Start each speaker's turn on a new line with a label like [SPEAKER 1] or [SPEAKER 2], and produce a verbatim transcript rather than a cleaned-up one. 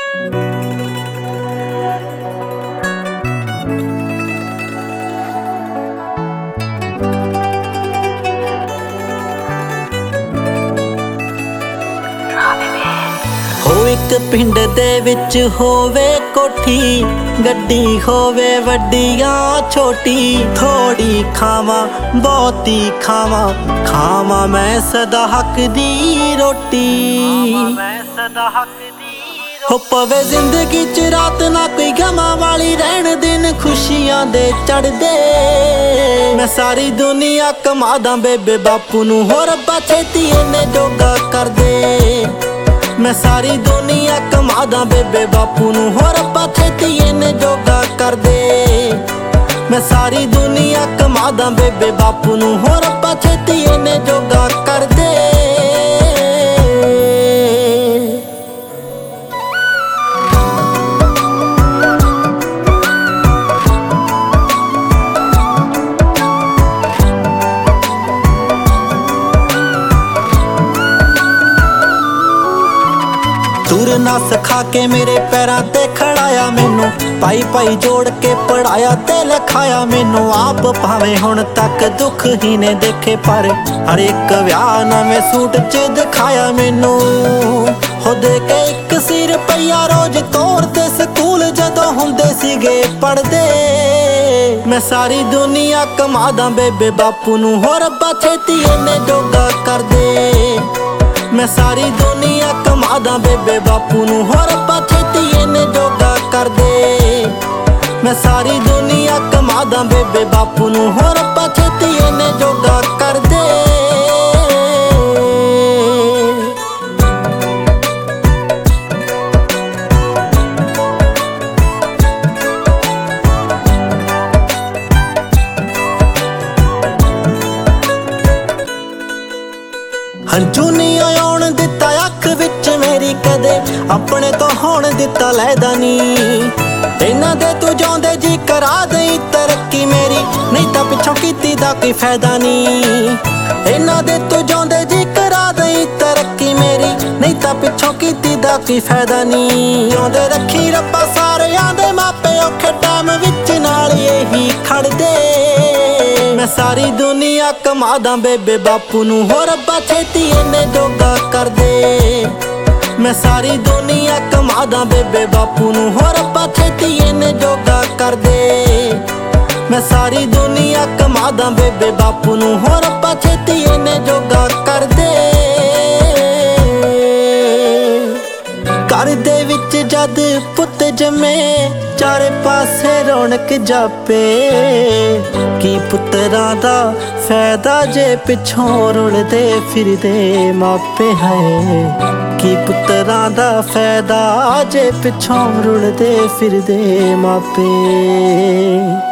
[SPEAKER 1] ਹੋ ਇੱਕ ਪਿੰਡ ਦੇ ਵਿੱਚ ਹੋਵੇ ਕੋਠੀ, ਗੱਡੀ ਹੋਵੇ ਵੱਡੀ ਜਾਂ ਛੋਟੀ। ਥੋੜੀ ਖਾਵਾਂ ਬਹੁਤੀ ਖਾਵਾਂ, ਖਾਵਾਂ ਮੈਂ ਸਦਾ ਹੱਕ ਦੀ ਰੋਟੀ। ਹੋ ਪਵੇ ਜ਼ਿੰਦਗੀ ਚ ਰਾਤ ਨਾ ਕੋਈ ਗਮਾਂ ਵਾਲੀ, ਰਹਿਣ ਦਿਨ ਖੁਸ਼ੀਆਂ ਦੇ ਚੜ੍ਹਦੇ। ਮੈਂ ਸਾਰੀ ਦੁਨੀਆ ਕਮਾਦਾਂ ਬੇਬੇ ਬਾਪੂ ਨੂੰ, ਹੋ ਰੱਬਾ ਛੇਤੀ ਇਹਨੇ ਜੋਗਾ ਕਰਦੇ। ਮੈਂ ਸਾਰੀ ਦੁਨੀਆ ਕਮਾਦਾਂ ਬੇਬੇ ਬਾਪੂ ਨੂੰ, ਹੋ ਰੱਬਾ ਛੇਤੀ ਇਹਨੇ ਜੋਗਾ ਕਰਦੇ। ਮੈਂ ਸਾਰੀ ਦੁਨੀਆ ਕਮਾਦਾਂ ਬੇਬੇ ਬਾਪੂ ਨੂੰ, ਹੋ ਰੱਬਾ ਛੇਤੀ ਇਹਨੇ ਜੋਗਾ ਕਰਦੇ। ਤੁਰਨਾ ਸਿਖਾ ਕੇ ਮੇਰੇ ਪੈਰਾਂ ਤੇ ਖੜਾਇਆ ਮੈਨੂੰ, ਪਾਈ ਪਾਈ ਜੋੜ ਕੇ ਪੜਾਇਆ ਤੇ ਲਿਖਾਇਆ ਮੈਨੂੰ। ਆਪ ਭਾਵੇਂ ਹੁਣ ਤੱਕ ਦੁੱਖ ਹੀ ਨੇ ਦੇਖੇ, ਪਰ ਹਰ ਇੱਕ ਵਿਆਹ ਨਵੇਂ ਸੂਟ ਚ ਦਿਖਾਇਆ ਮੈਨੂੰ। ਹੋ ਦੇ ਕੇ ਇੱਕ ਸੀ ਰੁਪਈਆ ਰੋਜ਼ ਤੋਰਦੇ ਸਕੂਲ ਜਦੋਂ ਹੁੰਦੇ ਸੀਗੇ ਪੜ੍ਹਦੇ। ਮੈਂ ਸਾਰੀ ਦੁਨੀਆ ਕਮਾਦਾਂ ਬੇਬੇ ਬਾਪੂ ਨੂੰ, ਹੋ ਰੱਬਾ ਛੇਤੀ ਇਹਨੇ ਜੋਗਾ ਕਰਦੇ। ਮੈਂ ਸਾਰੀ ਦੁਨੀਆ ਕਮਾਦਾਂ ਬੇਬੇ ਬਾਪੂ ਨੂੰ, ਹੋ ਰੱਬਾ ਛੇਤੀ ਇਹਨੇ ਜੋਗਾ ਕਰਦੇ। ਮੈਂ ਸਾਰੀ ਦੁਨੀਆ ਕਮਾਦਾਂ ਬੇਬੇ ਬਾਪੂ ਨੂੰ, ਹੋ ਰੱਬਾ ਛੇਤੀ ਇਹਨੇ ਜੋਗਾ ਕਰਦੇ। ਹੰਝੂ ਨਹੀਂ ਆਉਣ ਦਿੱਤਾ ਅੱਖ ਵਿੱਚ ਮੇਰੀ ਕਦੇ, ਆਪਣੇ ਤੋਂ ਹੋਣ ਦਿੱਤਾ ਲੈਦਾ ਨੀ। ਇਹਨਾਂ ਦੇ ਤੂੰ ਜਿਉਂਦੇ ਜੀ ਕਰਾ ਦੇਈ ਤਰੱਕੀ ਮੇਰੀ, ਨਹੀਂ ਤਾਂ ਪਿੱਛੋਂ ਕੀਤੀ ਦਾ ਕੋਈ ਫਾਇਦਾ ਨੀ। ਇਹਨਾਂ ਦੇ ਤੂੰ ਜਿਉਂਦੇ ਜੀ ਕਰਾ ਦੇਈ ਤਰੱਕੀ ਮੇਰੀ, ਨਹੀਂ ਤਾਂ ਪਿੱਛੋਂ ਕੀਤੀ ਦਾ ਕੋਈ ਫਾਇਦਾ ਨੀ। ਜਿਉਂਦੇ ਰੱਖੀ ਰੱਬਾ ਸਾਰਿਆਂ ਦੇ ਮਾਪੇ, ਔਖੇ ਟਾਈਮ ਵਿੱਚ ਨਾਲ ਇਹੀ ਖੜਦੇ। ਮੈਂ ਸਾਰੀ ਦੁਨੀਆ ਕਮਾਦਾਂ ਬੇਬੇ ਬਾਪੂ ਨੂੰ, ਹੋ ਰੱਬਾ ਛੇਤੀ ਇਹਨੇ ਜੋਗਾ ਕਰਦੇ। ਮੈਂ ਸਾਰੀ ਦੁਨੀਆ ਕਮਾਦਾਂ ਬੇਬੇ ਬਾਪੂ ਨੂੰ, ਹੋ ਰੱਬਾ ਛੇਤੀ ਇਹਨੇ ਜੋਗਾ ਕਰਦੇ। ਮੈਂ ਸਾਰੀ ਦੁਨੀਆ ਕਮਾਦਾਂ ਬੇਬੇ ਬਾਪੂ ਨੂੰ, ਹੋ ਰੱਬਾ ਛੇਤੀ ਇਹਨੇ ਜੋਗਾ ਕਰਦੇ। ਘਰ ਦੇ ਵਿੱਚ ਜਦ ਪੁੱਤ ਜੰਮੇ, ਚਾਰੇ ਪਾਸੇ ਰੌਣਕ ਜਾਪੇ। ਕੀ ਪੁੱਤਰਾਂ ਦਾ ਫਾਇਦਾ ਜੇ ਪਿੱਛੋਂ ਰੁਲਦੇ ਫਿਰਦੇ ਮਾਪੇ ਹੈ। ਕੀ ਪੁੱਤਰਾਂ ਦਾ ਫਾਇਦਾ ਜੇ ਪਿੱਛੋਂ ਰੁਲਦੇ ਫਿਰਦੇ ਮਾਪੇ।